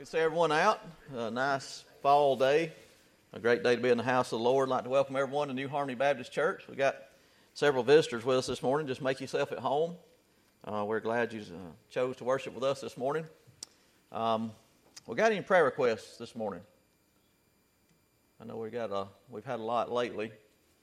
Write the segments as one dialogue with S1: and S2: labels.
S1: Good to see everyone out. A nice fall day. A great day to be in the house of the Lord. I'd like to welcome everyone to New Harmony Baptist Church. We got several visitors with us this morning. Just make yourself at home. We're glad you chose to worship with us this morning. We got any prayer requests this morning? I know we've had a lot lately.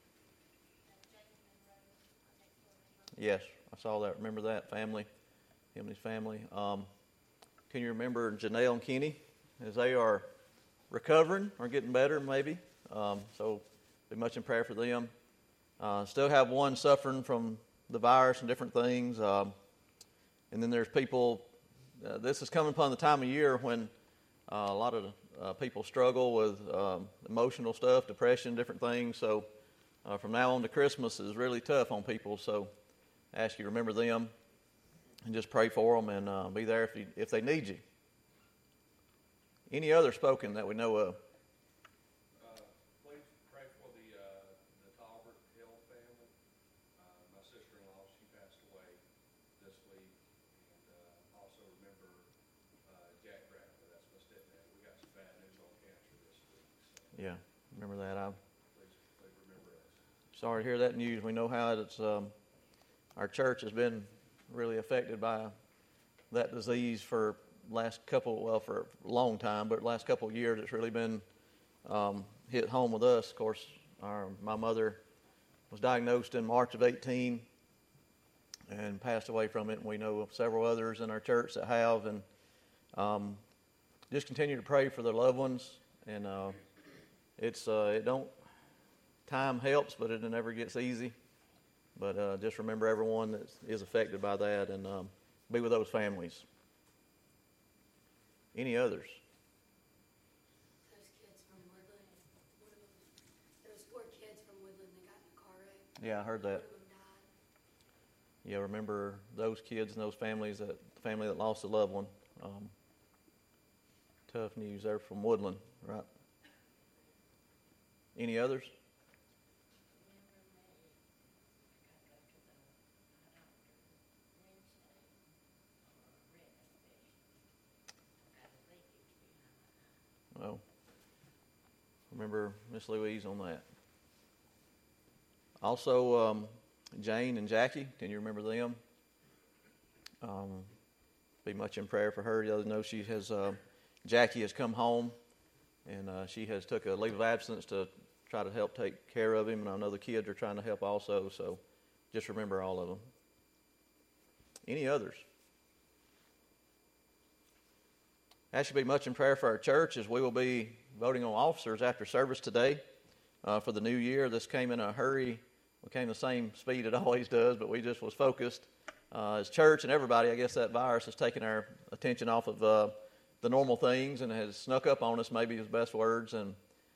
S1: Yes, I saw that. Remember that family, him and his family. Can you remember Janelle and Kenny as they are recovering or getting better maybe? So be much in prayer for them. Still have one suffering from the virus and different things. And then there's people, this is coming upon the time of year when a lot of people struggle with emotional stuff, depression, different things. So from now on to Christmas is really tough on people. So I ask you to remember them. And just pray for them and be there if they need you. Any other spoken that we know of?
S2: Please pray for the Talbert Hill family. My sister-in-law, she passed away this week. And also remember Jack Bradley. That's my stepdad. We got some bad news on cancer this week. So
S1: Yeah, remember that.
S2: please remember us.
S1: Sorry to hear that news. We know how it's our church has been really affected by that disease for for a long time, but last couple of years it's really been hit home with us. Of course, my mother was diagnosed in March of 18 and passed away from it, and we know of several others in our church that have, and just continue to pray for their loved ones. And time helps, but it never gets easy. But just remember everyone that is affected by that, and be with those families. Any others?
S3: Those kids from Woodland, those 4 kids from Woodland that got in a car wreck.
S1: Yeah, I heard that.
S3: One of them died.
S1: Yeah, remember those kids and those families, the family that lost a loved one. Tough news there from Woodland, right? Any others? Well, remember Miss Louise on that. Also, Jane and Jackie, can you remember them? Be much in prayer for her. The other know Jackie has come home, and she has took a leave of absence to try to help take care of him, and I know the kids are trying to help also, so just remember all of them. Any others? That should be much in prayer for our church, as we will be voting on officers after service today for the new year. This came in a hurry. We came the same speed it always does, but we just was focused. As church and everybody, I guess that virus has taken our attention off of the normal things and has snuck up on us, maybe is the best words. And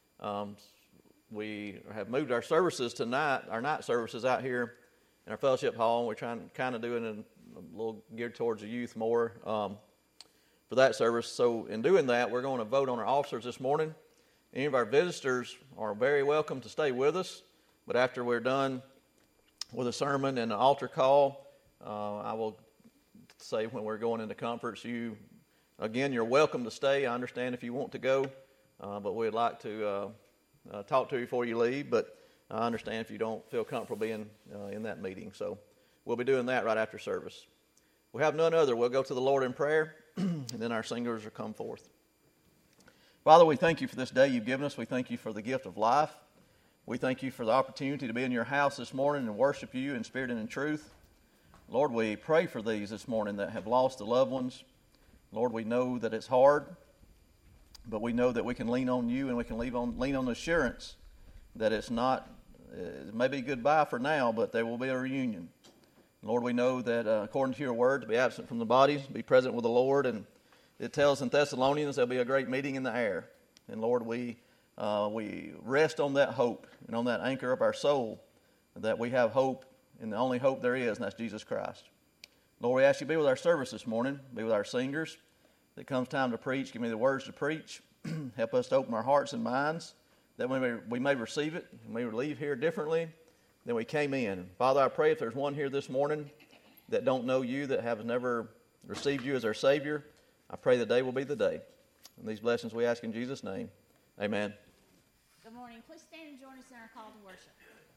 S1: we have moved our services tonight, our night services out here in our fellowship hall. And we're trying kind of doing it a little geared towards the youth more. For that service. So in doing that, we're going to vote on our officers this morning. Any of our visitors are very welcome to stay with us, but after we're done with a sermon and an altar call, I will say when we're going into conference, you're welcome to stay. I understand if you want to go, but we'd like to talk to you before you leave, but I understand if you don't feel comfortable being in that meeting. So we'll be doing that right after service. We have none other. We'll go to the Lord in prayer, and then our singers will come forth. Father, we thank you for this day you've given us. We thank you for the gift of life. We thank you for the opportunity to be in your house this morning and worship you in spirit and in truth. Lord, we pray for these this morning that have lost the loved ones. Lord, we know that it's hard, but we know that we can lean on you and we can lean on the assurance that it may be goodbye for now, but there will be a reunion. Lord, we know that according to your word, to be absent from the body, be present with the Lord. And it tells in Thessalonians there'll be a great meeting in the air. And Lord, we rest on that hope and on that anchor of our soul, that we have hope, and the only hope there is, and that's Jesus Christ. Lord, we ask you to be with our service this morning, be with our singers. That comes time to preach, give me the words to preach. Help us to open our hearts and minds, that we may receive it, and we leave here differently than we came in. Father, I pray if there's one here this morning that don't know you, that have never received you as their Savior, I pray the day will be the day. And these blessings we ask in Jesus' name. Amen.
S4: Good morning. Please stand and join us in our call to worship.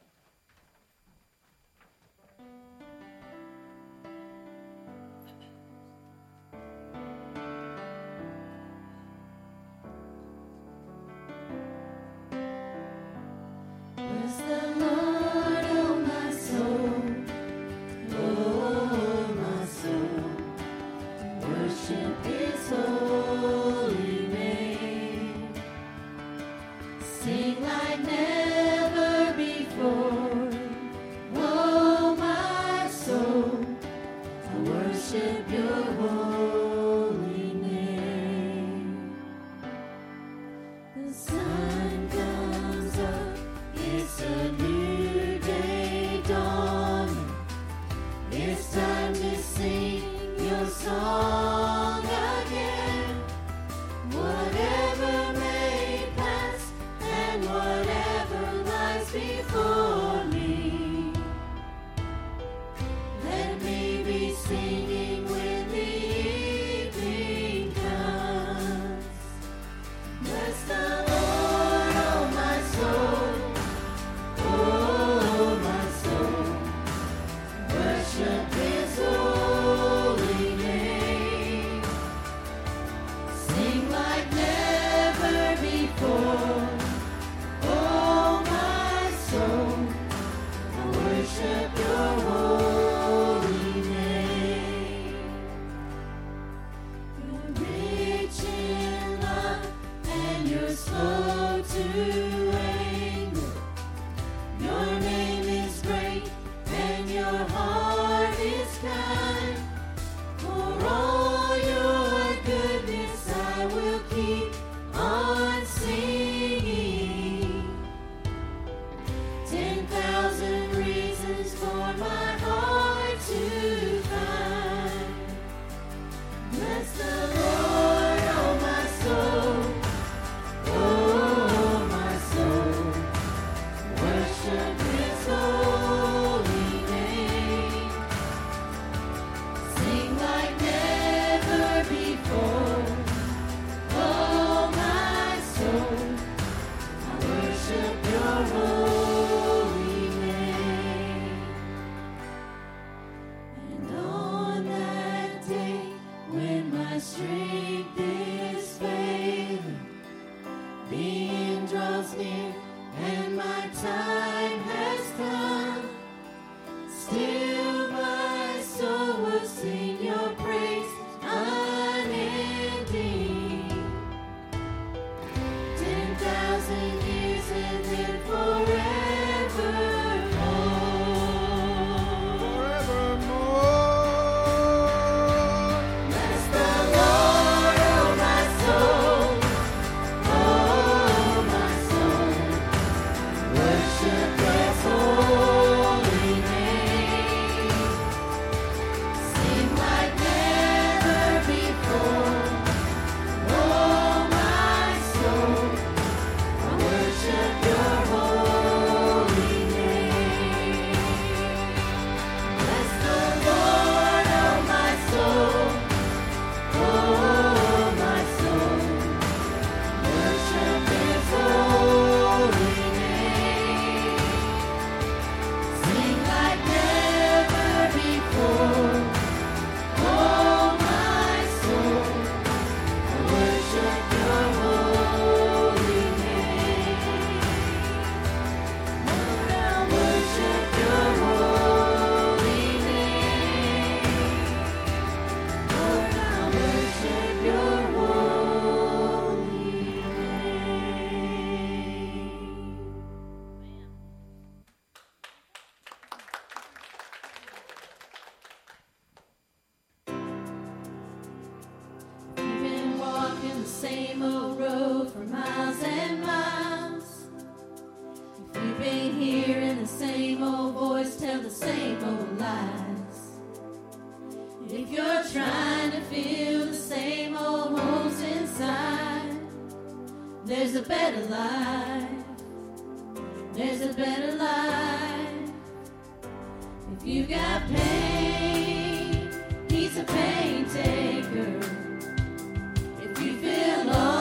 S5: Bless the Lord, oh my soul, oh my soul, worship His holy name. Sing like never before, oh my soul, I worship Your holy name. The sun comes up, it's a new day dawning. It's time to sing Your song again. Whatever may pass and whatever lies before me, let me be singing when the evening comes. Bless the Lord, oh my soul, oh my soul, worship His holy name. Sing like never before, oh my soul, I worship Your holy name. You're rich in love and You're slow to anger. Your name is great and Your heart is kind. For all Your goodness I will keep on singing. 10,000 reasons for my heart to find. Bless the Lord, oh my soul, oh my soul, worship His holy name. Sing like never before, oh my soul, I worship Your holy name. And on that day when my strength is failing, the end draws near and my time has come, still my soul will sing Your praise unending. 10,000 years and then forevermore. Bless the Lord, oh my soul, oh my soul, worship His holy name. Sing like never before, oh my soul, I worship Your holy name. Bless the Lord, oh my soul, oh my soul, worship His holy name. Sing like never before, oh my soul, I worship Your holy name. Lord, I worship Your holy name. Lord, I worship Your holy name. You've been walking the same old road for miles and miles. If you've been hearing the same old voice tell the same old lies. If you're trying to feel the same old holes inside, there's a better life. There's a better life. If you've got pain, He's a pain taker. If you feel lost,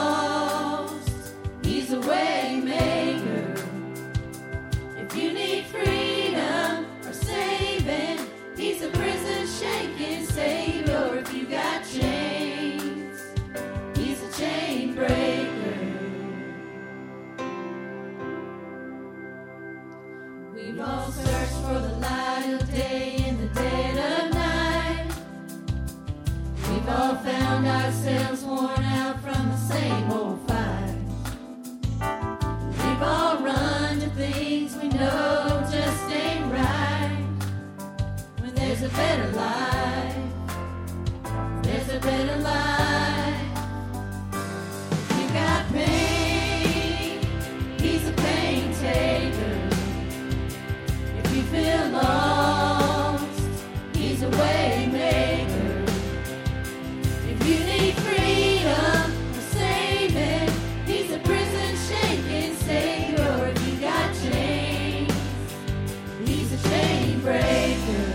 S5: there's a better life. There's a better life. You got pain, he's a pain taker. If you feel lost, he's a way maker. If you need freedom or saving, he's a prison shaking savior. If you got chains, he's a chain breaker.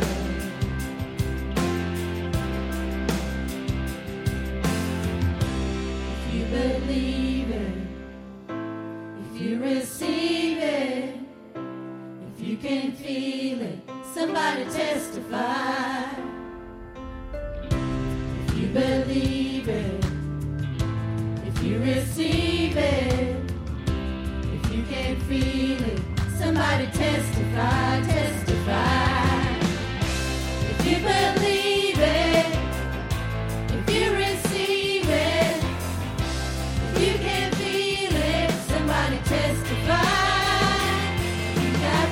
S5: If you believe it, if you receive it, if you can feel it, somebody testify. If you believe it, if you receive it, if you can feel it, somebody testify, testify. If you believe it, if you receive it, if you can feel it, somebody testify. You got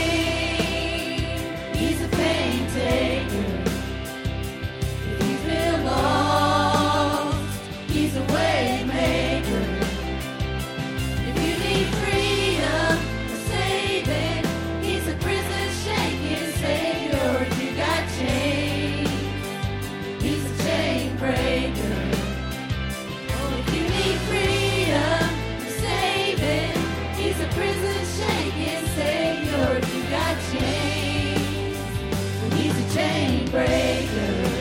S5: pain, he's a pain taker. If you feel lost, he's a way maker. If you need freedom or saving, he's a prison shaking savior. If you got chains, he's a chain breaker. Oh, if you need freedom or saving, he's a prison shaking savior. If you got chains, he's a chain breaker.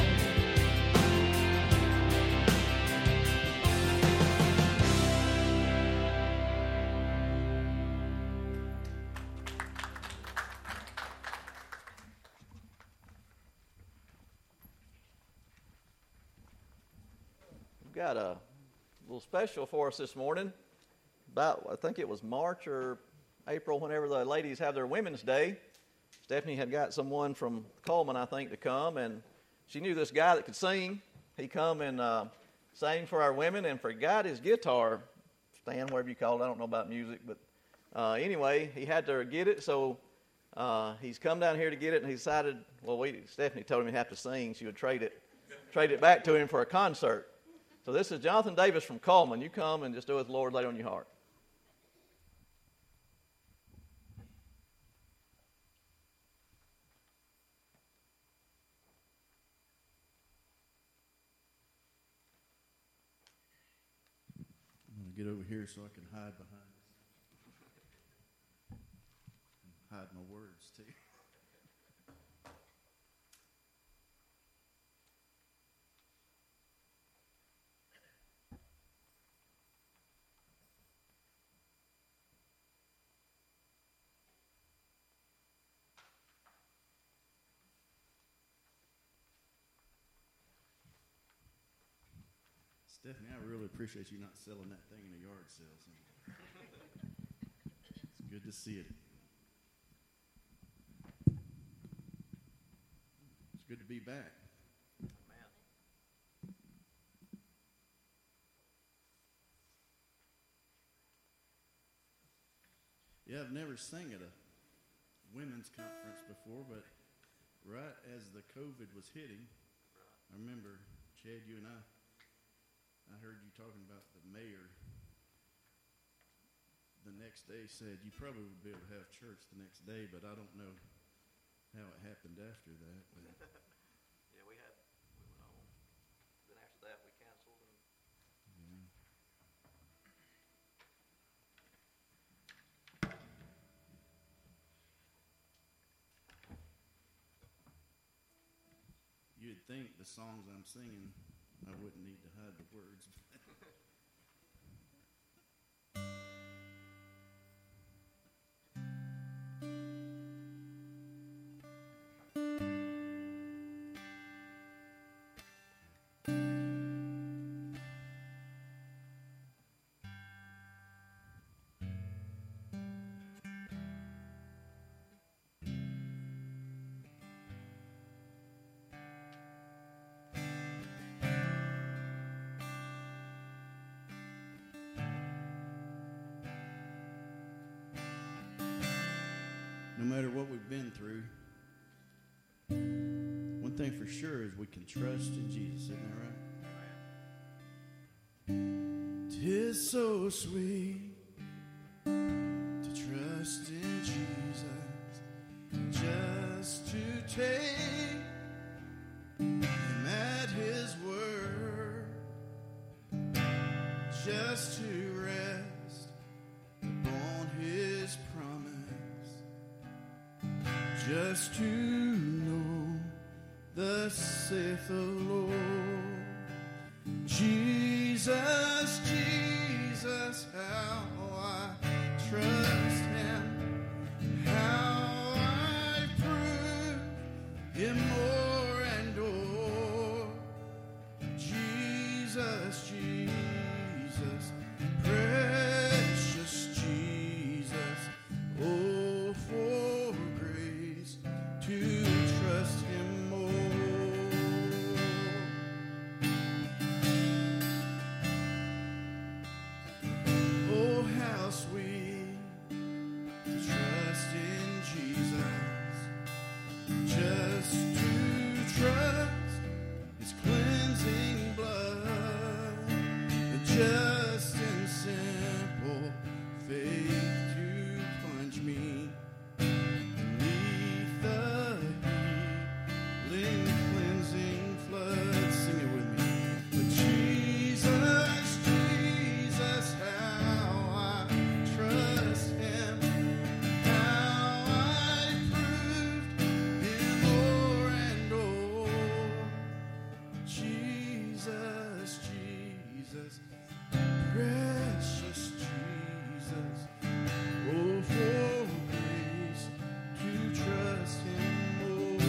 S1: We've got a little special for us this morning. About, I think it was March or April, whenever the ladies have their Women's Day. Stephanie had got someone from Coleman, I think, to come, and she knew this guy that could sing. He come and sang for our women and forgot his guitar stand, whatever you call it. I don't know about music, but anyway, he had to get it, so he's come down here to get it, and he decided, well, Stephanie told him he'd have to sing. She would trade it back to him for a concert. So this is Jonathan Davis from Coleman. You come and just do what the Lord laid on your heart.
S6: I'm going to get over here so I can hide behind this. And hide my words, too. Stephanie, I really appreciate you not selling that thing in a yard sale. It's good to see it. It's good to be back. Yeah, I've never sang at a women's conference before, but right as the COVID was hitting, I remember, Chad, you and I heard you talking about the mayor the next day said you probably would be able to have church the next day, but I don't know how it happened after that. But
S1: Yeah, we went on. Then after that, we canceled.
S6: yeah. You'd think the songs I'm singing, I wouldn't need to hide the words. No matter what we've been through, thing for sure is we can trust in Jesus, isn't that right? 'Tis so sweet to trust in Jesus, just to take Him at His word, just to rest upon His promise, just to know thus saith the Lord. Jesus, Jesus, how I trust Him, how I prove Him more and more. Jesus, Jesus, precious Jesus, oh, for grace to trust Him more. Oh, how sweet to trust in Jesus, just to trust His cleansing blood, and just in simple faith to plunge me beneath the healing, cleansing flood. Sing it with me. But Jesus, Jesus, how I trust Him, how I proved Him o'er and o'er. Jesus, Jesus, precious Jesus, oh, for grace to trust Him more.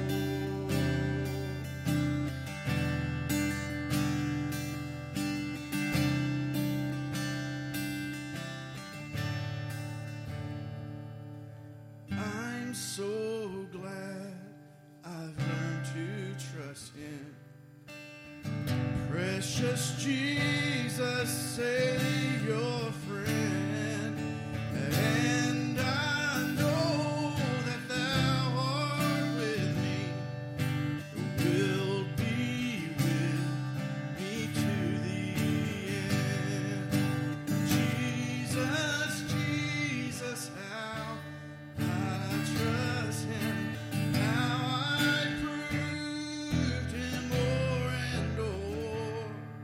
S6: I'm so glad I've learned to trust Him. Precious Jesus, Savior, friend, and I know that Thou art with me, will be with me to the end. Jesus, Jesus, how I trust Him, how I proved Him o'er and o'er.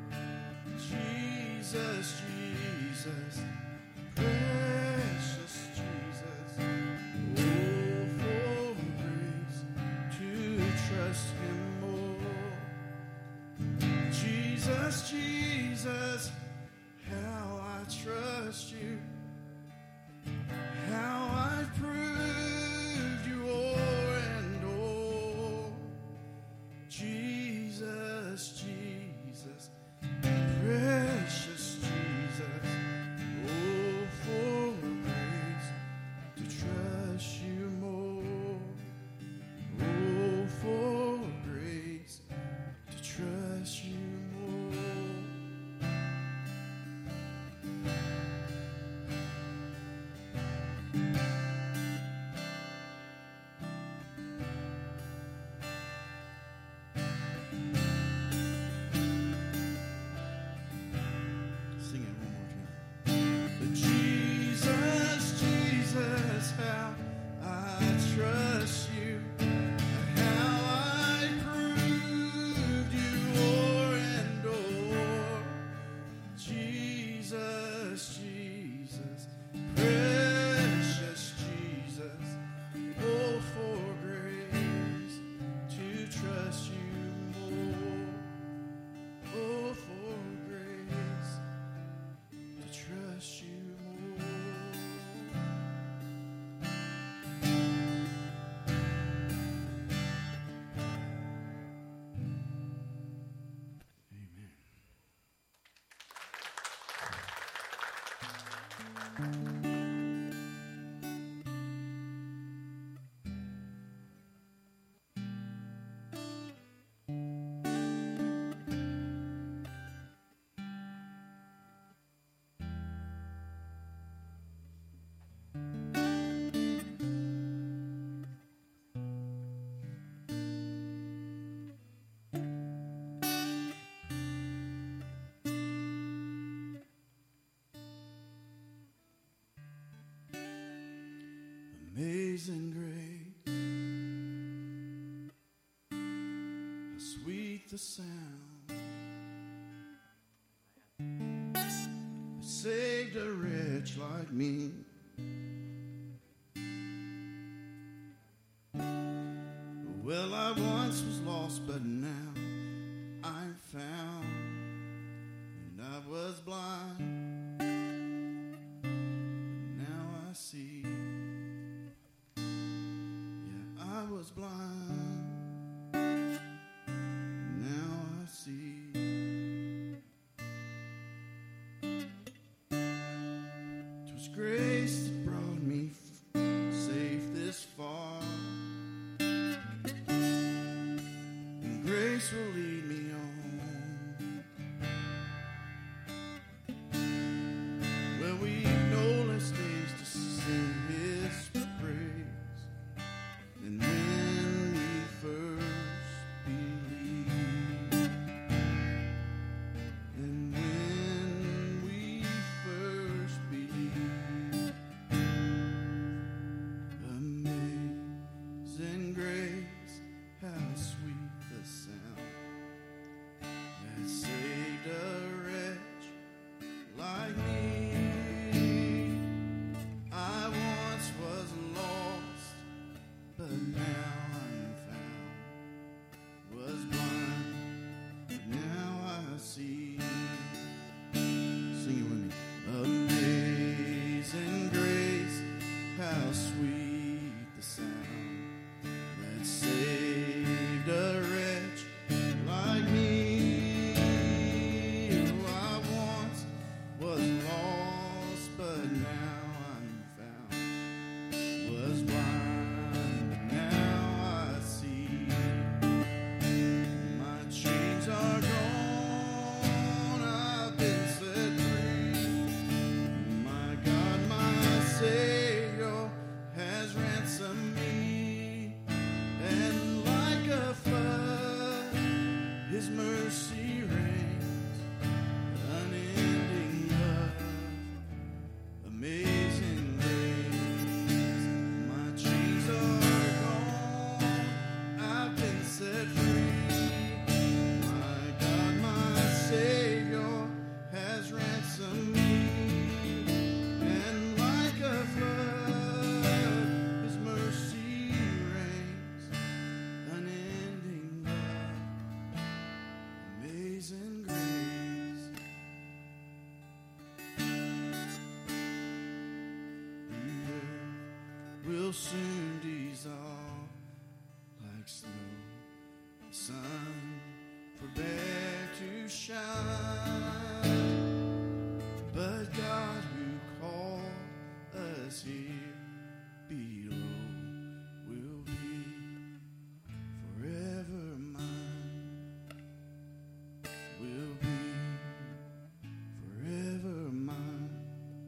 S6: Jesus, Jesus, precious Jesus, oh, for grace to trust Him more. Jesus, Jesus, how I trust You, how I've proved You o'er and o'er. Jesus, Jesus, precious Jesus, oh, for grace to trust You more. Oh, for grace to trust You more. sweet the sound that saved a wretch like me. Well, I once was lost, but now I'm found, and I was blind, but now I see. Yeah, I was blind, now I see. 'Twas grace that brought me safe this far, and grace will lead me on. Well, we've no less days to sing His praise than when we first believed. And when we first believed, amazing grace, how sweet the sound that saved a wretch like me. I once was lost, but now I'm found. Was blind, but now I see. Sing it with me. Amazing grace, how sweet the sound that saved a wretch like me. Oh, I once was lost, but now I'm found. Was blind, but now I see. My chains are gone, I've been set free. My God, my Savior has ransomed me. And like a flood, His mercy reigns, unending love, amazing grace. My chains are gone, I've been set free. My God, my Savior has ransomed me. And like a flood, His mercy reigns, unending love, amazing grace. The earth will soon dissolve like snow. The sun forbear to shine, but God who called us here below will be forever mine. Will be forever mine.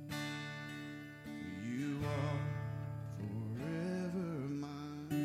S6: You are forever mine.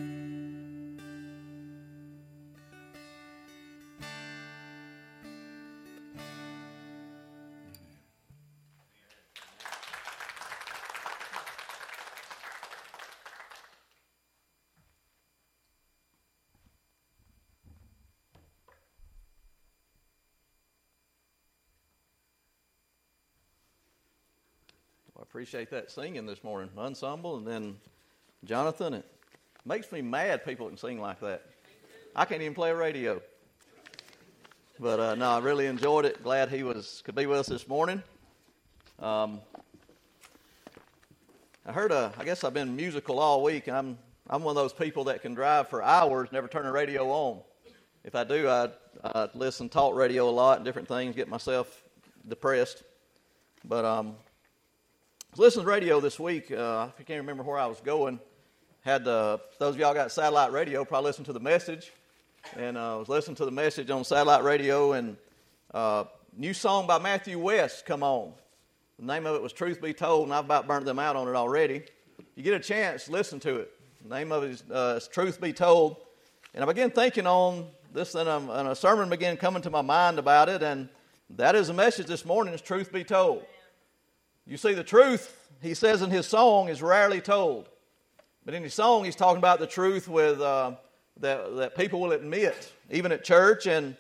S1: I appreciate that singing this morning, ensemble, and then Jonathan. It makes me mad people can sing like that. I can't even play a radio. But no, I really enjoyed it. Glad he could be with us this morning. I heard I guess I've been musical all week. I'm one of those people that can drive for hours, never turn the radio on. If I do, I listen to talk radio a lot and different things, get myself depressed. But I was listening to radio this week. I can't remember where I was going. Had those of y'all got satellite radio probably listened to the message. And I was listening to the message on satellite radio, and new song by Matthew West come on. The name of it was Truth Be Told, and I've about burnt them out on it already. If you get a chance, listen to it. The name of it is Truth Be Told. And I began thinking on this, and a sermon began coming to my mind about it, and that is the message this morning, is truth be told. You see, the truth, he says in his song, is rarely told. But in his song, he's talking about the truth with that people will admit, even at church, and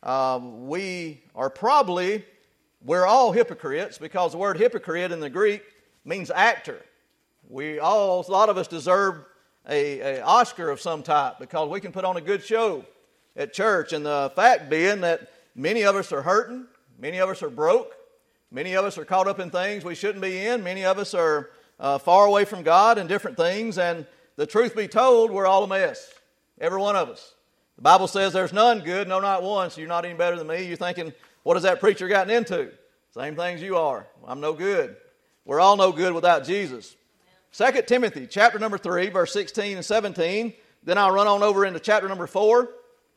S1: we're all hypocrites, because the word hypocrite in the Greek means actor. A lot of us deserve a Oscar of some type, because we can put on a good show at church. And the fact being that many of us are hurting, many of us are broke, many of us are caught up in things we shouldn't be in, many of us are far away from God and different things, and the truth be told, we're all a mess, every one of us. The Bible says there's none good, no, not one, so you're not any better than me. You're thinking, what has that preacher gotten into? Same things you are. I'm no good. We're all no good without Jesus. 2 Timothy chapter number 3, verse 16 and 17. Then I'll run on over into chapter number 4,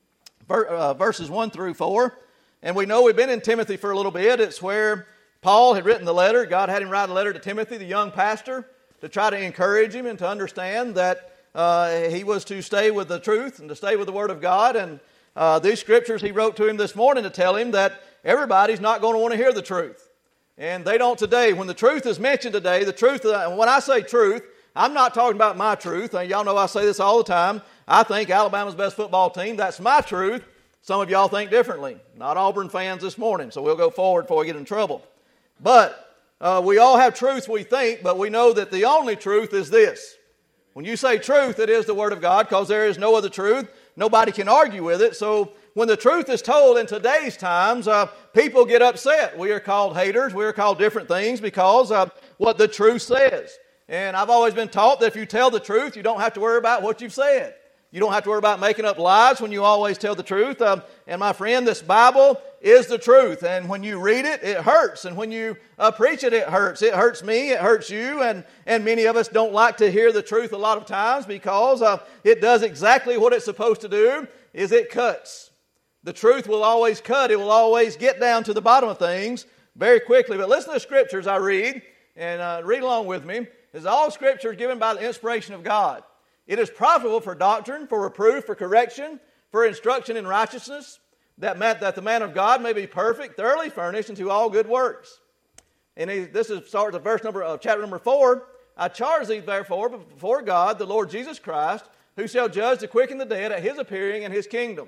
S1: verses 1 through 4. And we know we've been in Timothy for a little bit. It's where Paul had written the letter. God had him write a letter to Timothy, the young pastor, to try to encourage him and to understand that he was to stay with the truth and to stay with the Word of God. And these scriptures he wrote to him this morning to tell him that everybody's not going to want to hear the truth. And they don't today. When the truth is mentioned today, the truth, and when I say truth, I'm not talking about my truth. Y'all know I say this all the time. I think Alabama's best football team. That's my truth. Some of y'all think differently. Not Auburn fans this morning, so we'll go forward before we get in trouble. But we all have truths we think, but we know that the only truth is this. When you say truth, it is the Word of God, because there is no other truth. Nobody can argue with it. So when the truth is told in today's times, people get upset. We are called haters. We are called different things because of what the truth says. And I've always been taught that if you tell the truth, you don't have to worry about what you've said. You don't have to worry about making up lies when you always tell the truth. And my friend, this Bible is the truth. And when you read it, it hurts. And when you preach it, it hurts. It hurts me. It hurts you. And many of us don't like to hear the truth a lot of times, because it does exactly what it's supposed to do, is it cuts. The truth will always cut. It will always get down to the bottom of things very quickly. But listen to the scriptures I read, and read along with me. It's all scripture given by the inspiration of God. It is profitable for doctrine, for reproof, for correction, for instruction in righteousness, that the man of God may be perfect, thoroughly furnished unto all good works. And starts at chapter number 4. I charge thee therefore before God, the Lord Jesus Christ, who shall judge the quick and the dead at his appearing in his kingdom.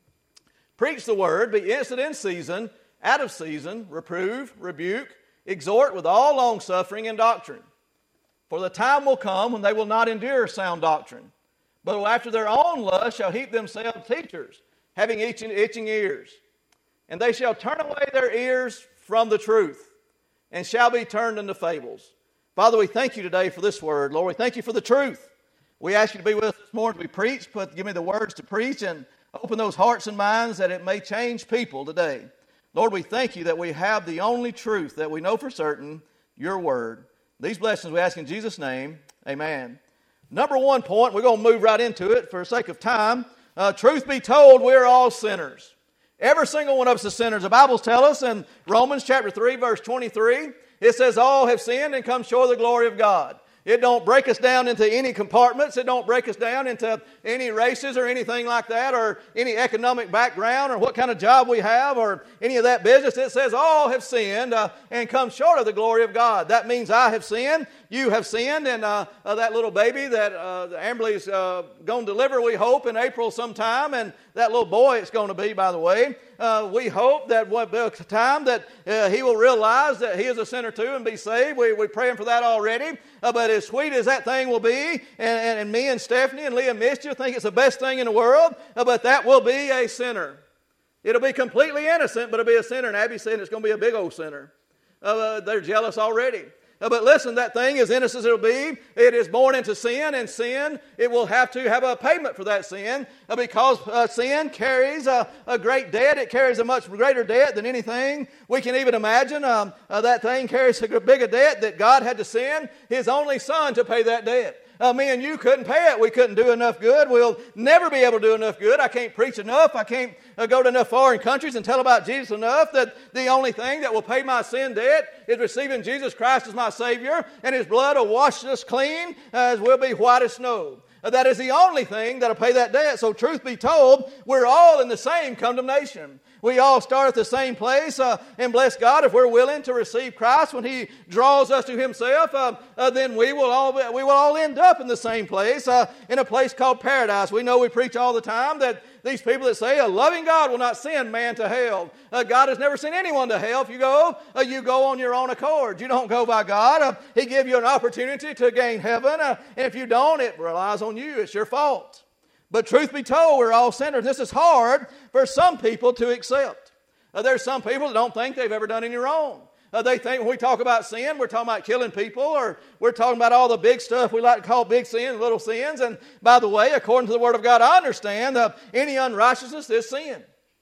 S1: Preach the word, be instant in season, out of season, reprove, rebuke, exhort with all longsuffering and doctrine. For the time will come when they will not endure sound doctrine, but after their own lust shall heap themselves teachers, having itching ears. And they shall turn away their ears from the truth, and shall be turned into fables. Father, we thank you today for this word. Lord, we thank you for the truth. We ask you to be with us this morning as we preach. Give me the words to preach, and open those hearts and minds that it may change people today. Lord, we thank you that we have the only truth that we know for certain, your word. These blessings we ask in Jesus' name. Amen. Number 1 point, we're going to move right into it for the sake of time. Truth be told, we're all sinners. Every single one of us is sinners. The Bible tells us in Romans chapter 3, verse 23, it says, all have sinned and come short of the glory of God. It don't break us down into any compartments. It don't break us down into any races or anything like that, or any economic background or what kind of job we have or any of that business. It says all have sinned and come short of the glory of God. That means I have sinned, you have sinned, and that little baby that Amberly's going to deliver, we hope, in April sometime, and that little boy it's going to be, by the way. We hope that the time that he will realize that he is a sinner too and be saved. We're praying for that already. But as sweet as that thing will be, and me and Stephanie and Leah missed you think it's the best thing in the world, but that will be a sinner. It'll be completely innocent, but it'll be a sinner. And Abby's saying it's going to be a big old sinner. They're jealous already. But listen, that thing, as innocent as it'll be, it is born into sin, and sin, it will have to have a payment for that sin, because sin carries a great debt. It carries a much greater debt than anything we can even imagine. That thing carries a bigger debt that God had to send His only Son to pay that debt. Me and you couldn't pay it. We couldn't do enough good. We'll never be able to do enough good. I can't preach enough. I can't go to enough foreign countries and tell about Jesus enough that the only thing that will pay my sin debt is receiving Jesus Christ as my Savior, and His blood will wash us clean as we'll be white as snow. That is the only thing that'll pay that debt. So truth be told, we're all in the same condemnation. We all start at the same place, and bless God, if we're willing to receive Christ when He draws us to Himself, then we will all end up in the same place, in a place called paradise. We know we preach all the time that these people that say a loving God will not send man to hell. God has never sent anyone to hell. If you go on your own accord. You don't go by God. He gives you an opportunity to gain heaven, and if you don't, it relies on you. It's your fault. But truth be told, we're all sinners. This is hard for some people to accept. There's some people that don't think they've ever done any wrong. They think when we talk about sin, we're talking about killing people, or we're talking about all the big stuff we like to call big sins, little sins. And by the way, according to the Word of God, I understand any unrighteousness is sin.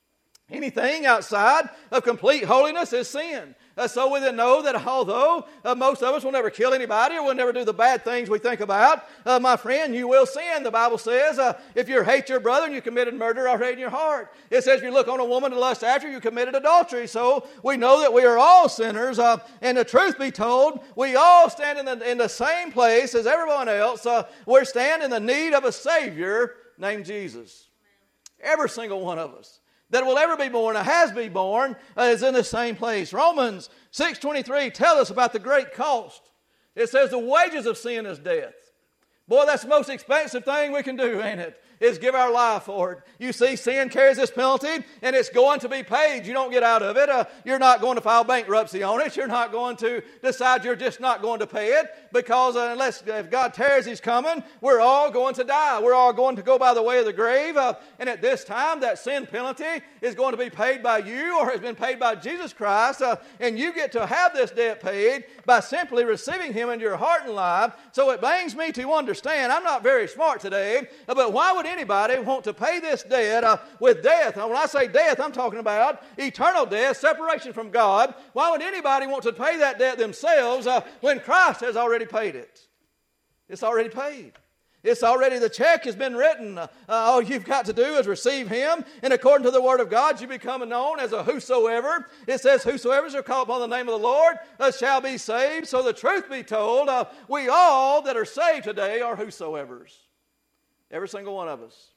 S1: Anything outside of complete holiness is sin. So we then know that although most of us will never kill anybody or will never do the bad things we think about, my friend, you will sin. The Bible says if you hate your brother and you committed murder already in your heart. It says if you look on a woman to lust after, you committed adultery. So we know that we are all sinners. And the truth be told, we all stand in the same place as everyone else. We stand in the need of a Savior named Jesus. Every single one of us that will ever be born or has been born is in the same place. Romans 6:23 tells us about the great cost. It says the wages of sin is death. Boy, that's the most expensive thing we can do, ain't it? Is give our life for it. You see, sin carries this penalty, and it's going to be paid. You don't get out of it. You're not going to file bankruptcy on it. You're not going to decide you're just not going to pay it, because if God tears His coming, we're all going to die. We're all going to go by the way of the grave. And at this time, that sin penalty is going to be paid by you, or has been paid by Jesus Christ. And you get to have this debt paid by simply receiving Him into your heart and life. So it brings me to understand, I'm not very smart today, but why would anybody want to pay this debt with death? And when I say death, I'm talking about eternal death, separation from God. Why would anybody want to pay that debt themselves when Christ has already paid it? It's already paid. It's already, the check has been written. All you've got to do is receive Him, and according to the Word of God, you become known as a whosoever. It says, whosoever shall call upon the name of the Lord shall be saved. So the truth be told, we all that are saved today are whosoevers. Every single one of us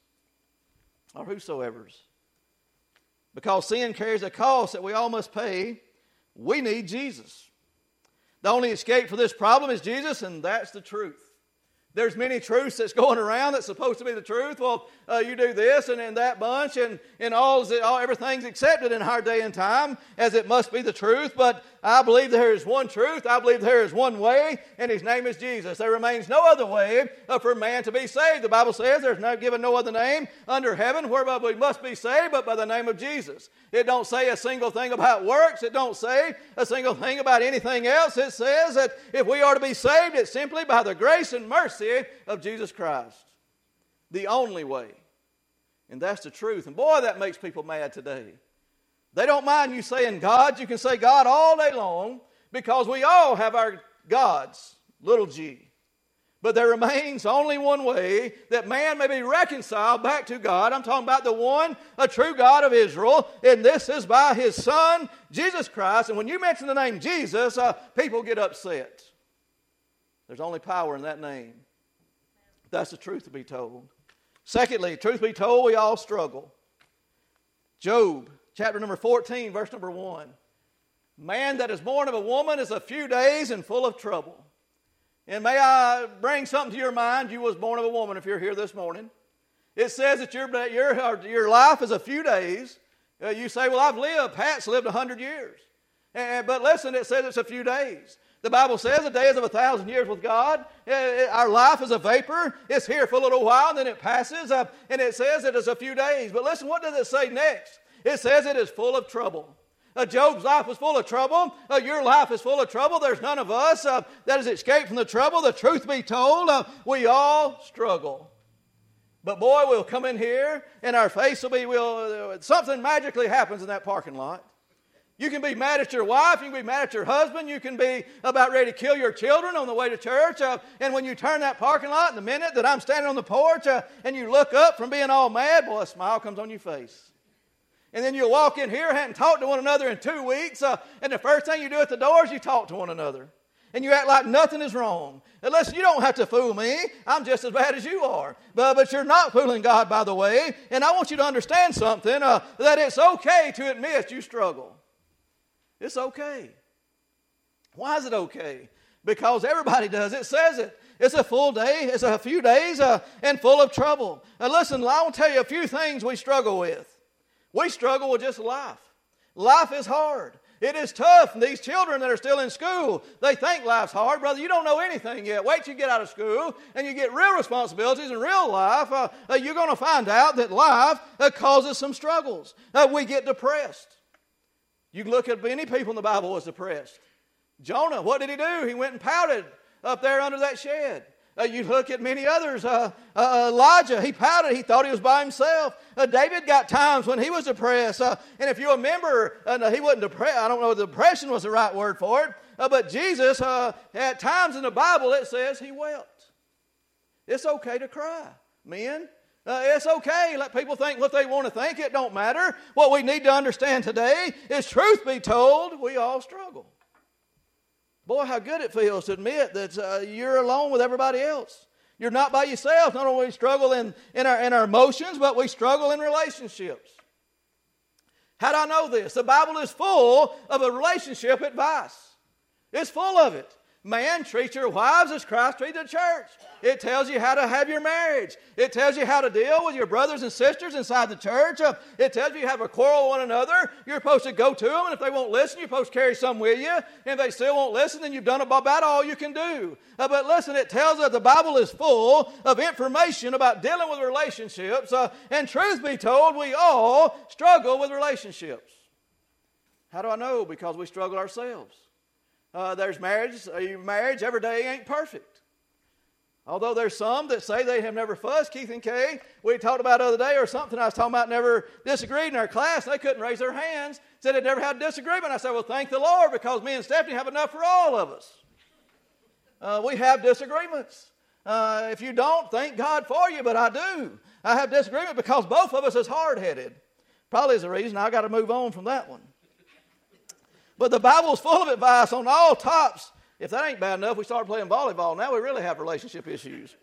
S1: are whosoevers. Because sin carries a cost that we all must pay, we need Jesus. The only escape for this problem is Jesus, and that's the truth. There's many truths that's going around that's supposed to be the truth. Well, you do this and that bunch, and everything's accepted in our day and time as it must be the truth. But I believe there is one truth. I believe there is one way, and His name is Jesus. There remains no other way for man to be saved. The Bible says there's not given no other name under heaven whereby we must be saved but by the name of Jesus. It don't say a single thing about works. It don't say a single thing about anything else. It says that if we are to be saved, it's simply by the grace and mercy of Jesus Christ. The only way. And that's the truth. And boy, that makes people mad today. They don't mind you saying God. You can say God all day long, because we all have our gods, little g. But there remains only one way that man may be reconciled back to God. I'm talking about the one, a true God of Israel, and this is by His Son, Jesus Christ. And when you mention the name Jesus, people get upset. There's only power in that name. That's the truth to be told. Secondly, truth be told, we all struggle. Job, chapter number 14, verse number 1. Man that is born of a woman is a few days and full of trouble. And may I bring something to your mind? You was born of a woman if you're here this morning. It says that your life is a few days. You say, well, I've lived. Pat's lived 100 years. But listen, it says it's a few days. The Bible says a day is of 1,000 years with God. Our life is a vapor. It's here for a little while, and then it passes. And it says it is a few days. But listen, what does it say next? It says it is full of trouble. Job's life was full of trouble. Your life is full of trouble. There's none of us that has escaped from the trouble. The truth be told, we all struggle. But boy, we'll come in here, and our face will be, something magically happens in that parking lot. You can be mad at your wife. You can be mad at your husband. You can be about ready to kill your children on the way to church. And when you turn that parking lot, in the minute that I'm standing on the porch, and you look up from being all mad, boy, a smile comes on your face. And then you'll walk in here, hadn't talked to one another in 2 weeks, and the first thing you do at the door is you talk to one another. and you act like nothing is wrong. And listen, you don't have to fool me. I'm just as bad as you are. But you're not fooling God, by the way. And I want you to understand something, that it's okay to admit you struggle. It's okay. Why is it okay? Because everybody does. It says it. It's a full day. It's a few days and full of trouble. And listen, I want to tell you a few things we struggle with. We struggle with just life. Life is hard. It is tough. And these children that are still in school, they think life's hard. Brother, you don't know anything yet. Wait till you get out of school and you get real responsibilities in real life. You're going to find out that life causes some struggles. We get depressed. You can look at many people in the Bible was depressed. Jonah, what did he do? He went and pouted up there under that shed. You look at many others. Elijah, he pouted. He thought he was by himself. David got times when he was depressed. And if you remember, he wasn't depressed. I don't know if depression was the right word for it. But Jesus, at times in the Bible, it says he wept. It's okay to cry, men. It's okay. Let people think what they want to think. It don't matter. What we need to understand today is, truth be told, we all struggle. Boy, how good it feels to admit that you're alone with everybody else. You're not by yourself. Not only we struggle in our emotions, but we struggle in relationships. How do I know this? The Bible is full of a relationship advice. It's full of it. Man, treat your wives as Christ treated the church. It tells you how to have your marriage. It tells you how to deal with your brothers and sisters inside the church. It tells you have a quarrel with one another. You're supposed to go to them, and if they won't listen, you're supposed to carry some with you. And if they still won't listen, then you've done about all you can do. But listen, it tells us the Bible is full of information about dealing with relationships. And truth be told, we all struggle with relationships. How do I know? Because we struggle ourselves. There's marriage. Marriage every day ain't perfect. Although there's some that say they have never fussed. Keith and Kay, we talked about the other day or something. I was talking about never disagreed in our class. They couldn't raise their hands. Said they'd never had a disagreement. I said, well, thank the Lord, because me and Stephanie have enough for all of us. We have disagreements. If you don't, thank God for you, but I do. I have disagreement because both of us is hard-headed. Probably is the reason I got to move on from that one. But the Bible's full of advice on all tops. If that ain't bad enough, we started playing volleyball. Now we really have relationship issues.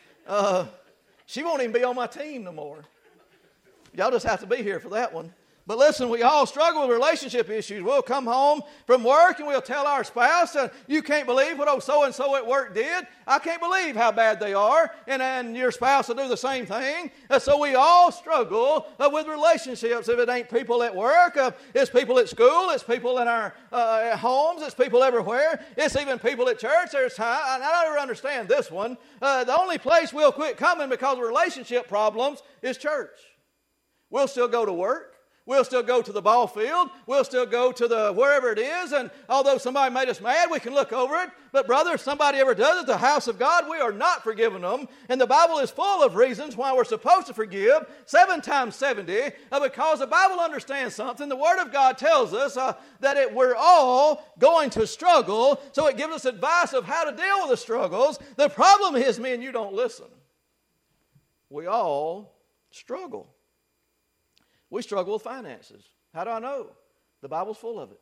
S1: She won't even be on my team no more. Y'all just have to be here for that one. But listen, we all struggle with relationship issues. We'll come home from work and we'll tell our spouse, you can't believe what so-and-so at work did. I can't believe how bad they are. And your spouse will do the same thing. So we all struggle with relationships. If it ain't people at work, it's people at school, it's people in our homes, it's people everywhere. It's even people at church. There's time. I never understand this one. The only place we'll quit coming because of relationship problems is church. We'll still go to work. We'll still go to the ball field. We'll still go to wherever it is. And although somebody made us mad, we can look over it. But brother, if somebody ever does it at the house of God, we are not forgiving them. And the Bible is full of reasons why we're supposed to forgive 7 times 70. Because the Bible understands something. The Word of God tells us that we're all going to struggle. So it gives us advice of how to deal with the struggles. The problem is, me and you don't listen. We all struggle. We struggle with finances. How do I know? The Bible's full of it.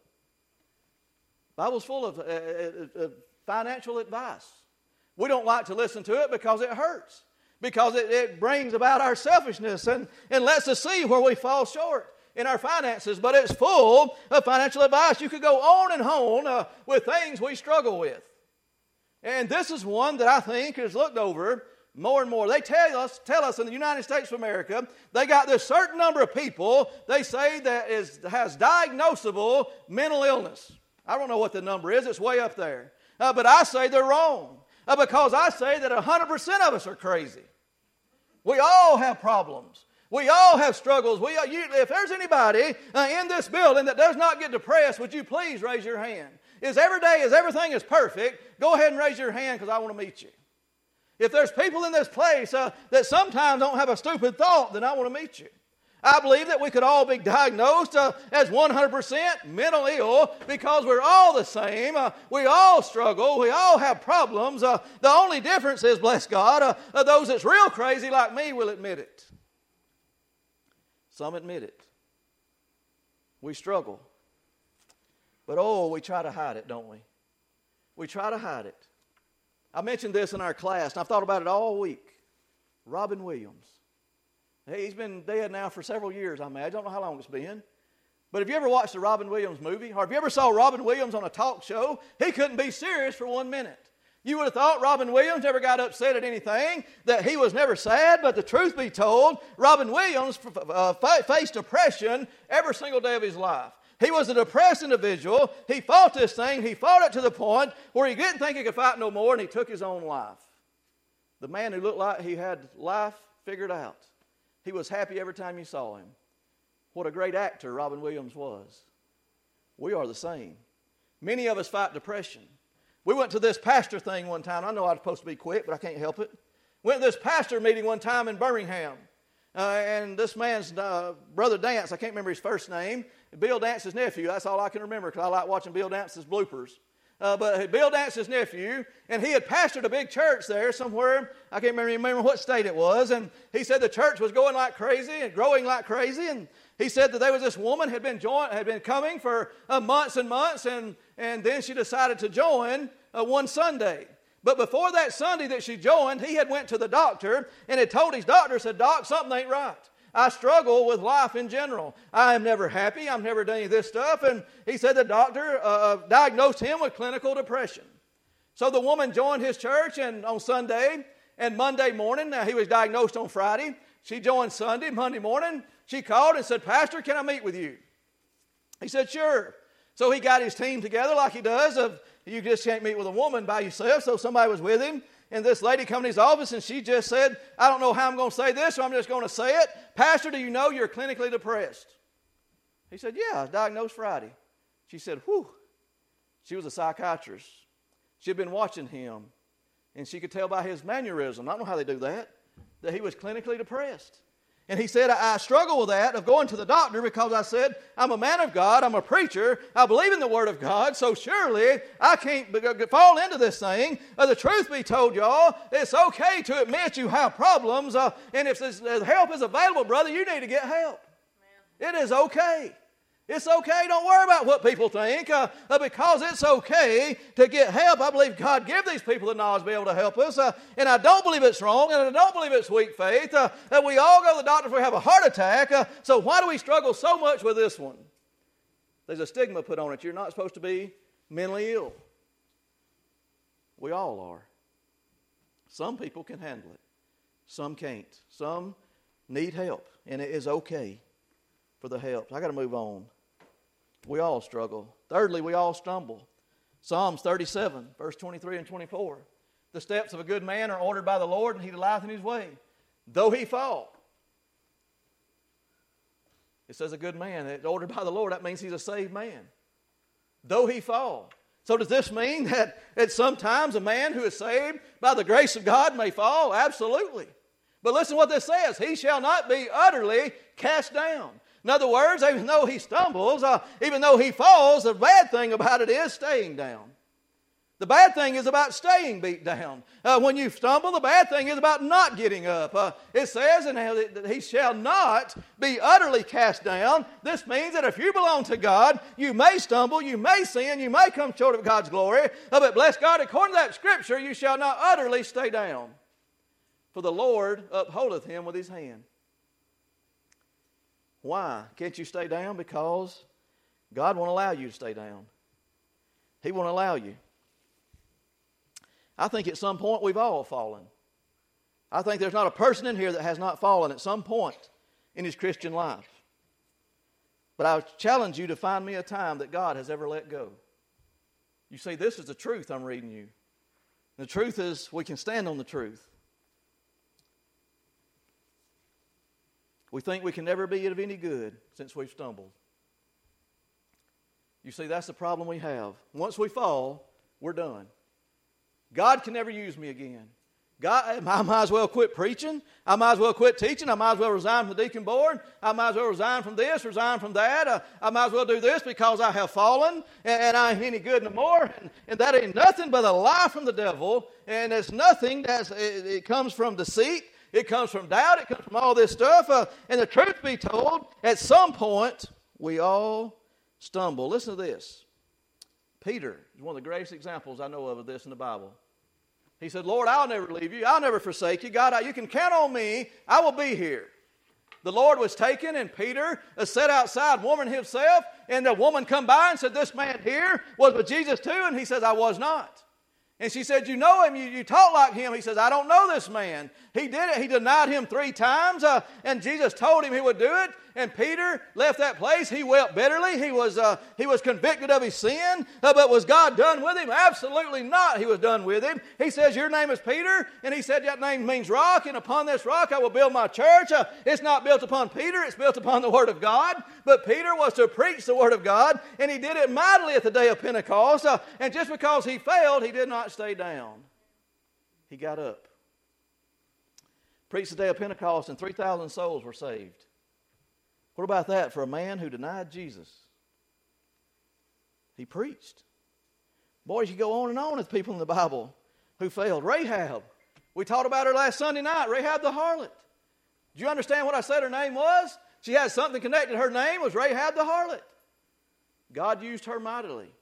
S1: The Bible's full of financial advice. We don't like to listen to it because it hurts. Because it brings about our selfishness and lets us see where we fall short in our finances. But it's full of financial advice. You could go on and on with things we struggle with. And this is one that I think is looked over more and more. They tell us in the United States of America, they got this certain number of people they say that has diagnosable mental illness. I don't know what the number is. It's way up there. But I say they're wrong. Because I say that 100% of us are crazy. We all have problems. We all have struggles. If there's anybody in this building that does not get depressed, would you please raise your hand? Everything is perfect, go ahead and raise your hand because I want to meet you. If there's people in this place that sometimes don't have a stupid thought, then I want to meet you. I believe that we could all be diagnosed as 100% mental ill because we're all the same. We all struggle. We all have problems. The only difference is, bless God, those that's real crazy like me will admit it. Some admit it. We struggle. But we try to hide it, don't we? We try to hide it. I mentioned this in our class, and I've thought about it all week. Robin Williams. He's been dead now for several years, I imagine. I don't know how long it's been. But have you ever watched a Robin Williams movie? Or have you ever saw Robin Williams on a talk show? He couldn't be serious for 1 minute. You would have thought Robin Williams never got upset at anything, that he was never sad, but the truth be told, Robin Williams faced depression every single day of his life. He was a depressed individual. He fought this thing. He fought it to the point where he didn't think he could fight no more, and he took his own life. The man who looked like he had life figured out. He was happy every time you saw him. What a great actor Robin Williams was. We are the same. Many of us fight depression. We went to this pastor thing one time. I know I was supposed to be quick, but I can't help it. Went to this pastor meeting one time in Birmingham. And this man's brother Dance, I can't remember his first name, Bill Dance's nephew. That's all I can remember because I like watching Bill Dance's bloopers. But Bill Dance's nephew, and he had pastored a big church there somewhere. I can't remember what state it was. And he said the church was going like crazy and growing like crazy. And he said that there was this woman had been coming for months and months, and then she decided to join one Sunday. But before that Sunday that she joined, he had went to the doctor and had told his doctor, said, "Doc, something ain't right. I struggle with life in general. I am never happy. I'm never doing any of this stuff." And he said the doctor diagnosed him with clinical depression. So the woman joined his church and on Sunday and Monday morning. Now he was diagnosed on Friday. She joined Sunday. Monday morning, she called and said, "Pastor, can I meet with you?" He said, "Sure." So he got his team together like he does. You just can't meet with a woman by yourself. So somebody was with him. And this lady come to his office and she just said, "I don't know how I'm going to say this, so I'm just going to say it. Pastor, do you know you're clinically depressed?" He said, "Yeah, I was diagnosed Friday." She said, "Whew." She was a psychiatrist. She had been watching him. And she could tell by his mannerism, I don't know how they do that he was clinically depressed. And he said, I struggle with that of going to the doctor because I said, I'm a man of God, I'm a preacher, I believe in the Word of God, so surely I can't fall into this thing. The truth be told, y'all, it's okay to admit you have problems, and if help is available, brother, you need to get help. It is okay. It's okay. Don't worry about what people think because it's okay to get help. I believe God gave these people the knowledge to be able to help us. And I don't believe it's wrong, and I don't believe it's weak faith. That we all go to the doctor if we have a heart attack. So why do we struggle so much with this one? There's a stigma put on it. You're not supposed to be mentally ill. We all are. Some people can handle it. Some can't. Some need help, and it is okay for the help. I got to move on. We all struggle. Thirdly, we all stumble. Psalms 37, verse 23 and 24. The steps of a good man are ordered by the Lord, and he delighteth in his way. Though he fall. It says a good man. It's ordered by the Lord. That means he's a saved man. Though he fall. So does this mean that sometimes a man who is saved by the grace of God may fall? Absolutely. But listen what this says. He shall not be utterly cast down. In other words, even though he stumbles, even though he falls, the bad thing about it is staying down. The bad thing is about staying beat down. When you stumble, the bad thing is about not getting up. It says that he shall not be utterly cast down. This means that if you belong to God, you may stumble, you may sin, you may come short of God's glory. But bless God, according to that scripture, you shall not utterly stay down. For the Lord upholdeth him with his hand. Why can't you stay down? Because God won't allow you to stay down. He won't allow you. I think at some point we've all fallen. I think there's not a person in here that has not fallen at some point in his Christian life. But I challenge you to find me a time that God has ever let go. You see, this is the truth I'm reading you. The truth is we can stand on the truth. We think we can never be of any good since we've stumbled. You see, that's the problem we have. Once we fall, we're done. God can never use me again. I might as well quit preaching. I might as well quit teaching. I might as well resign from the deacon board. I might as well resign from this, resign from that. I might as well do this because I have fallen and I ain't any good no more. And that ain't nothing but a lie from the devil. And it's nothing. It comes from deceit. It comes from doubt. It comes from all this stuff. And the truth be told, at some point, we all stumble. Listen to this. Peter is one of the greatest examples I know of this in the Bible. He said, Lord, I'll never leave you. I'll never forsake you. God, you can count on me. I will be here. The Lord was taken, and Peter sat outside warming himself, and the woman come by and said, this man here was with Jesus too, and he says, I was not. And she said, you know him, you talk like him. He says, I don't know this man. He did it. He denied him 3 times, and Jesus told him he would do it. And Peter left that place. He wept bitterly. He was convicted of his sin. But was God done with him? Absolutely not. He was done with him. He says, your name is Peter. And he said, that name means rock. And upon this rock I will build my church. It's not built upon Peter. It's built upon the Word of God. But Peter was to preach the Word of God. And he did it mightily at the day of Pentecost. And just because he failed, he did not stay down. He got up. Preached the day of Pentecost, and 3,000 souls were saved. What about that for a man who denied Jesus? He preached. Boys, you go on and on with people in the Bible who failed. Rahab. We talked about her last Sunday night. Rahab the harlot. Do you understand what I said her name was? She had something connected. Her name was Rahab the harlot. God used her mightily.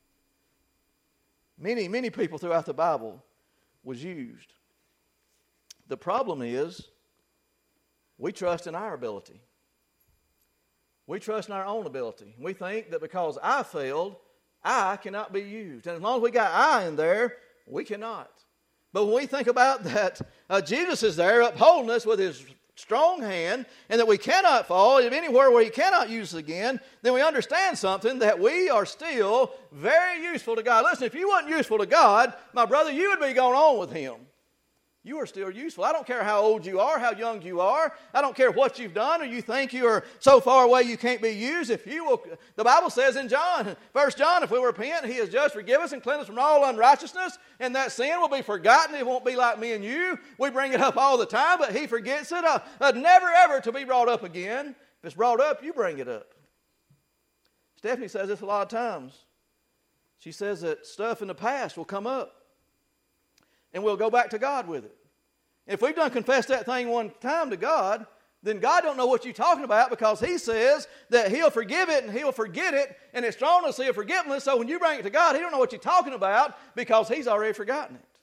S1: Many, many people throughout the Bible was used. The problem is we trust in our ability. We trust in our own ability. We think that because I failed, I cannot be used. And as long as we got I in there, we cannot. But when we think about that, Jesus is there upholding us with his strong hand, and that we cannot fall, if anywhere where he cannot use us again, then we understand something, that we are still very useful to God. Listen, if you weren't useful to God, my brother, you would be going on with him. You are still useful. I don't care how old you are, how young you are. I don't care what you've done, or you think you are so far away you can't be used. If you will, the Bible says in 1 John, if we will repent, he is just, forgive us and cleanse us from all unrighteousness, and that sin will be forgotten. It won't be like me and you. We bring it up all the time, but he forgets it. Never ever to be brought up again. If it's brought up, you bring it up. Stephanie says this a lot of times. She says that stuff in the past will come up, and we'll go back to God with it. If we've done confessed that thing one time to God, then God don't know what you're talking about, because he says that he'll forgive it and he'll forget it, and it's strong to see a forgiveness. So when you bring it to God, he don't know what you're talking about, because he's already forgotten it.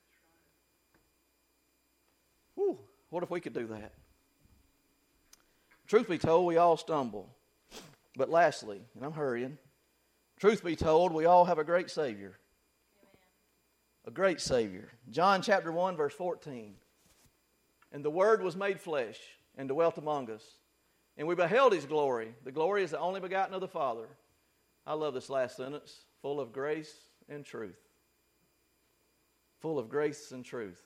S1: Whew, what if we could do that? Truth be told, we all stumble. But lastly, and I'm hurrying, truth be told, we all have a great Savior. A great Savior. John chapter 1, verse 14. And the Word was made flesh and dwelt among us. And we beheld his glory. The glory is the only begotten of the Father. I love this last sentence. Full of grace and truth. Full of grace and truth.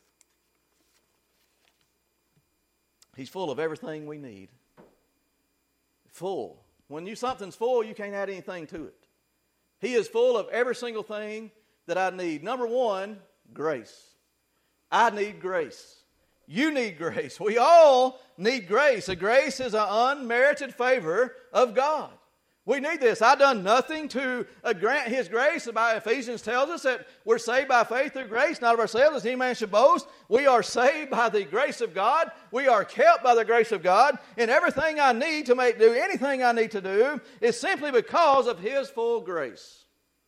S1: He's full of everything we need. Full. When something's full, you can't add anything to it. He is full of every single thing that I need. Number one, grace. I need grace. You need grace. We all need grace. A grace is an unmerited favor of God. We need this. I've done nothing to grant his grace. By Ephesians tells us that we're saved by faith through grace, not of ourselves, as any man should boast. We are saved by the grace of God. We are kept by the grace of God. And everything I need to do anything I need to do is simply because of his full grace.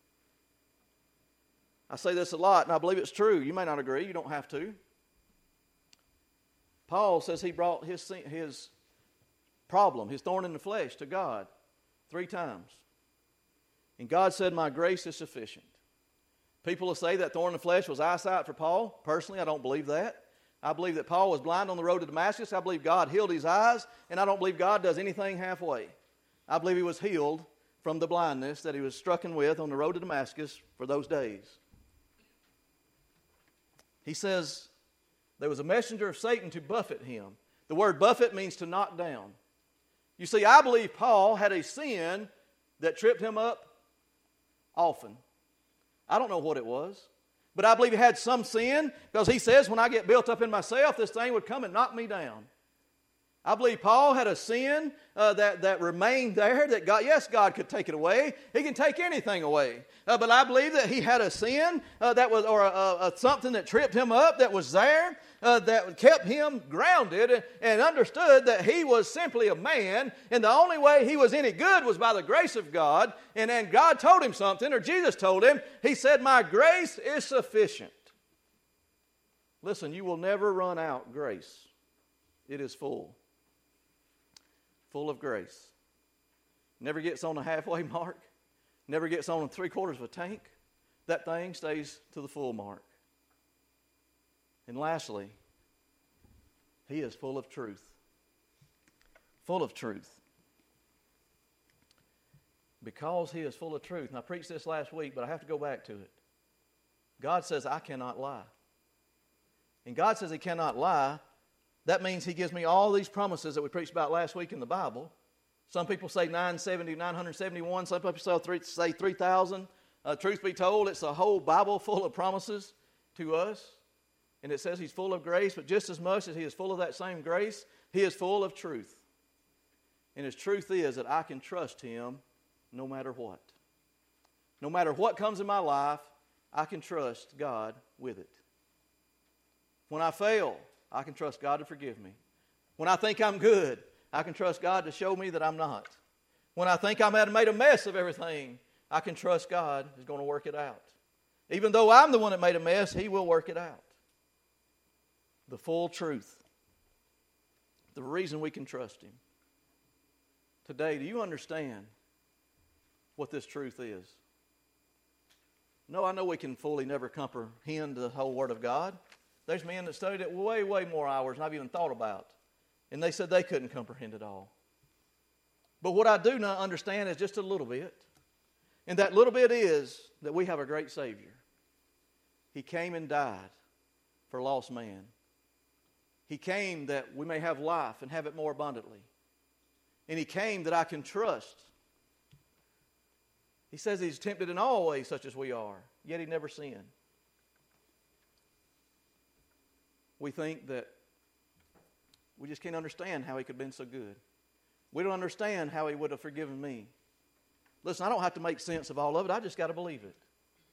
S1: I say this a lot, and I believe it's true. You may not agree. You don't have to. Paul says he brought his problem, his thorn in the flesh, to God 3 times. And God said, my grace is sufficient. People will say that thorn in the flesh was eyesight for Paul. Personally, I don't believe that. I believe that Paul was blind on the road to Damascus. I believe God healed his eyes, and I don't believe God does anything halfway. I believe he was healed from the blindness that he was stricken with on the road to Damascus for those days. He says there was a messenger of Satan to buffet him. The word buffet means to knock down. You see, I believe Paul had a sin that tripped him up often. I don't know what it was, but I believe he had some sin, because he says, when I get built up in myself, this thing would come and knock me down. I believe Paul had a sin that remained there, that God could take it away. He can take anything away. But I believe that he had a sin that was, or something that tripped him up that was there. that kept him grounded and understood that he was simply a man, and the only way he was any good was by the grace of God. And then God told him something, or Jesus told him. He said, my grace is sufficient. Listen, you will never run out grace. It is full of grace. Never gets on the halfway mark. Never gets on 3/4 of a tank. That thing stays to the full mark. And lastly, he is full of truth. Full of truth. Because he is full of truth. And I preached this last week, but I have to go back to it. God says, I cannot lie. And God says he cannot lie. That means he gives me all these promises that we preached about last week in the Bible. Some people say 971. Some people say 3,000. Truth be told, it's a whole Bible full of promises to us. And it says he's full of grace, but just as much as he is full of that same grace, he is full of truth. And his truth is that I can trust him no matter what. No matter what comes in my life, I can trust God with it. When I fail, I can trust God to forgive me. When I think I'm good, I can trust God to show me that I'm not. When I think I've made a mess of everything, I can trust God is going to work it out. Even though I'm the one that made a mess, he will work it out. The full truth. The reason we can trust him. Today, do you understand what this truth is? No, I know we can fully never comprehend the whole Word of God. There's men that studied it way, way more hours than I've even thought about. And they said they couldn't comprehend it all. But what I do not understand is just a little bit. And that little bit is that we have a great Savior. He came and died for a lost man. He came that we may have life and have it more abundantly. And he came that I can trust. He says he's tempted in all ways such as we are, yet he never sinned. We think that we just can't understand how he could have been so good. We don't understand how he would have forgiven me. Listen, I don't have to make sense of all of it. I just got to believe it.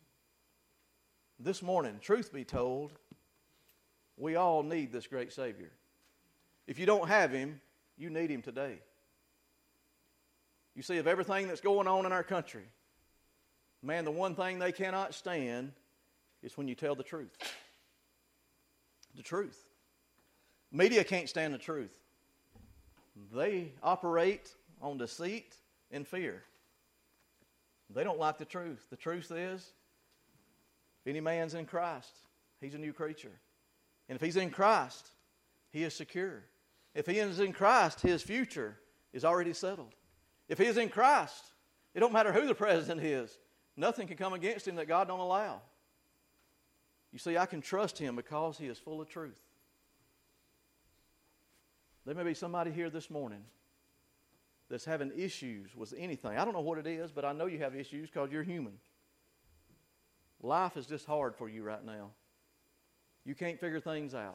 S1: This morning, truth be told, we all need this great Savior. If you don't have him, you need him today. You see, of everything that's going on in our country, man, the one thing they cannot stand is when you tell the truth. The truth. Media can't stand the truth. They operate on deceit and fear. They don't like the truth. The truth is, if any man's in Christ, he's a new creature. And if he's in Christ, he is secure. If he is in Christ, his future is already settled. If he is in Christ, it don't matter who the president is. Nothing can come against him that God don't allow. You see, I can trust him because he is full of truth. There may be somebody here this morning that's having issues with anything. I don't know what it is, but I know you have issues because you're human. Life is just hard for you right now. You can't figure things out.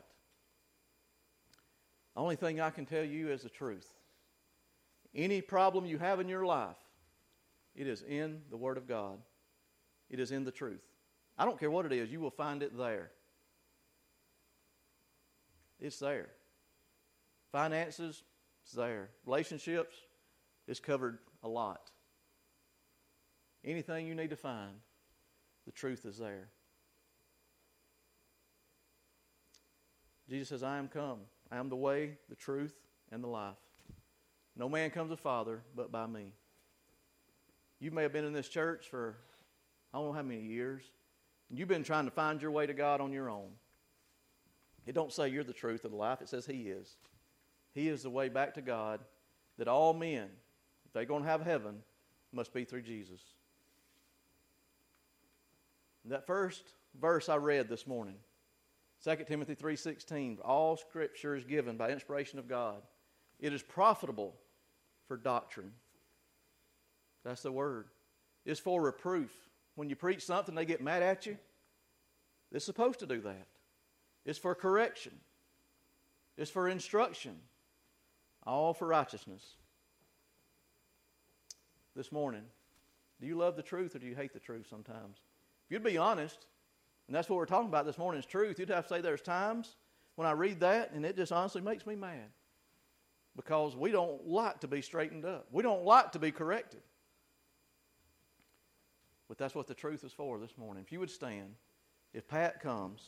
S1: The only thing I can tell you is the truth. Any problem you have in your life, it is in the Word of God. It is in the truth. I don't care what it is, you will find it there. It's there. Finances, it's there. Relationships, it's covered a lot. Anything you need to find, the truth is there. Jesus says, I am come. I am the way, the truth, and the life. No man comes to the Father but by me. You may have been in this church for I don't know how many years. And you've been trying to find your way to God on your own. It don't say you're the truth of the life. It says he is. He is the way back to God that all men, if they're going to have heaven, must be through Jesus. That first verse I read this morning, 2 Timothy 3:16, all Scripture is given by inspiration of God. It is profitable for doctrine. That's the word. It's for reproof. When you preach something, they get mad at you. It's supposed to do that. It's for correction. It's for instruction. All for righteousness. This morning, do you love the truth or do you hate the truth sometimes? If you'd be honest, and that's what we're talking about this morning is truth, you'd have to say there's times when I read that, and it just honestly makes me mad. Because we don't like to be straightened up. We don't like to be corrected. But that's what the truth is for this morning. If you would stand, if Pat comes,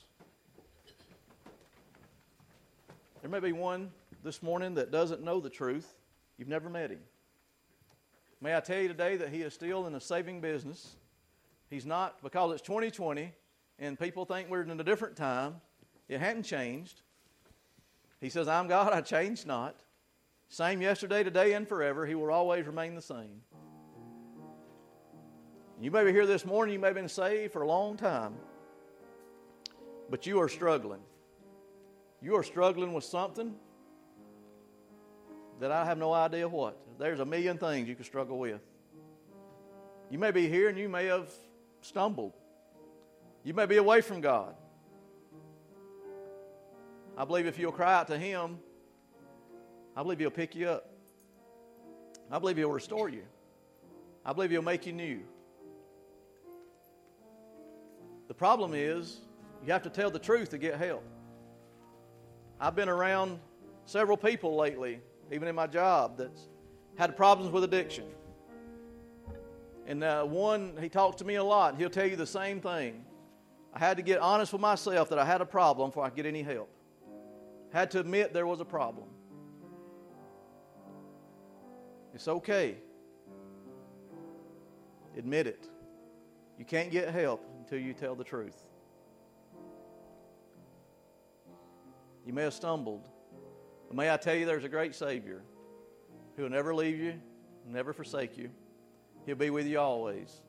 S1: there may be one this morning that doesn't know the truth. You've never met him. May I tell you today that he is still in the saving business. He's not, because it's 2020 and people think we're in a different time. It hadn't changed. He says, I'm God, I change not. Same yesterday, today, and forever. He will always remain the same. You may be here this morning, you may have been saved for a long time, but you are struggling. You are struggling with something that I have no idea what. There's a million things you could struggle with. You may be here and you may have stumbled. You may be away from God. I believe if you'll cry out to Him, I believe He'll pick you up. I believe He'll restore you. I believe He'll make you new. The problem is, you have to tell the truth to get help. I've been around several people lately, even in my job, that's had problems with addiction. And one, he talks to me a lot, and he'll tell you the same thing. I had to get honest with myself that I had a problem before I could get any help. Had to admit there was a problem. It's okay. Admit it. You can't get help until you tell the truth. You may have stumbled, but may I tell you there's a great Savior who will never leave you, never forsake you. He'll be with you always.